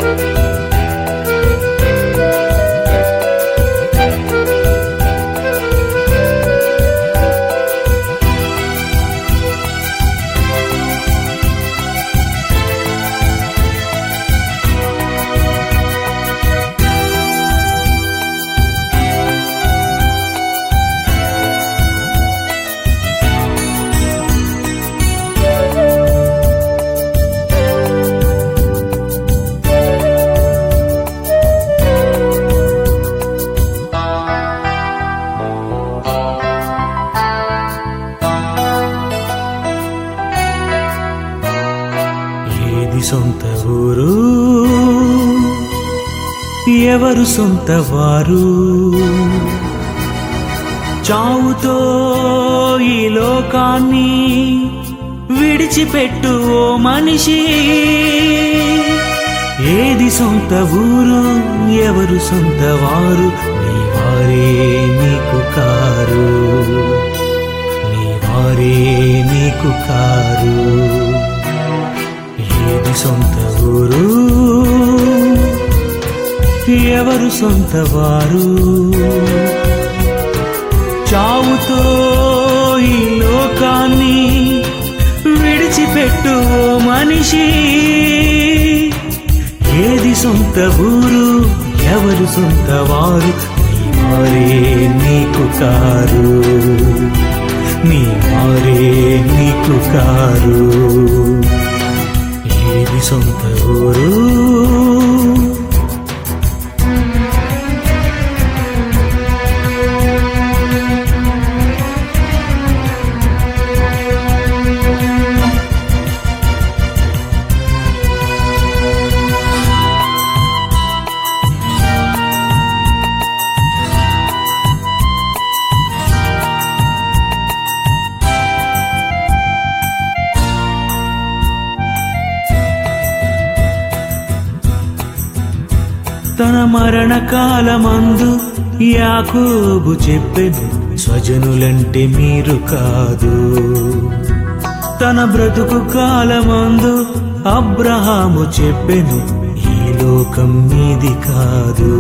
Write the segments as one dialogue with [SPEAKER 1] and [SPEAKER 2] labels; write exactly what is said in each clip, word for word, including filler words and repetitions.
[SPEAKER 1] సొంత ఊరు ఎవరు సొంత వారు చావుతో ఈ లోకాన్ని విడిచిపెట్టు ఓ మనిషి ఏది సొంత ఊరు ఎవరు సొంత వారు నీ వారే నీకు కారు నీ వారే నీకు కారు ఏది సొంత ఊరు ఎవరు సొంత వారు చావుతో ఈ లోకాన్ని విడిచిపెట్టు ఓ మనిషి ఏది సొంత ఊరు ఎవరు సొంత వారు నీ వారే నీకు కారు నీ వారే నీకు కారు ఏది సొంత ఊరు తన మరణ కాలమందు యాకోబు చెప్పెను స్వజనులంటే మీరు కాదు తన బ్రతుకు కాలమందు అబ్రహాము చెప్పెను ఈ లోకం మీది కాదు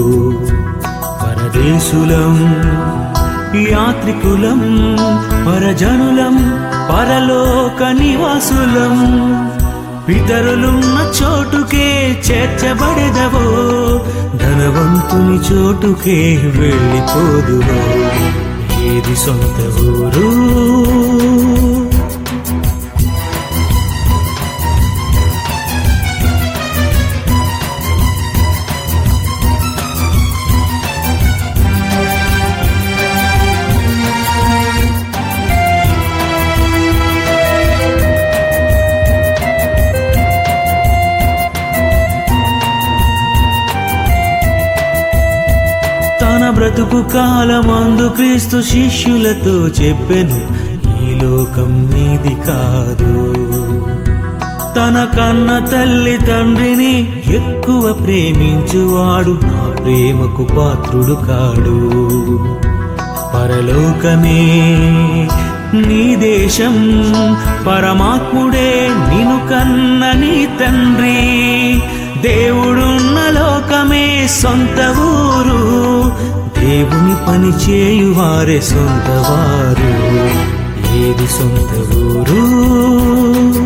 [SPEAKER 1] పరదేశులం యాత్రికులం పరజనులం పరలోక నివాసులం పితరులున్న చోటుకే చేర్చబడెదవో ధనవంతుని చోటుకే వెళ్ళిపోదువో ఏది సొంత ఊరు తన బ్రతుకు కాలమందు క్రీస్తు శిష్యులతో చెప్పెను ఈ లోకం మీది కాదు తన కన్న తల్లి తండ్రిని ఎక్కువ ప్రేమించువాడు నా ప్రేమకు పాత్రుడు కాడు పరలోకమే నీ దేశం పరమాత్ముడే నిన్ను కన్న నీ తండ్రి దేవుడున్న లోకమే సొంత ఊరు దేవుని పని చేయువారే సొంత వారు ఏది సొంత ఊరు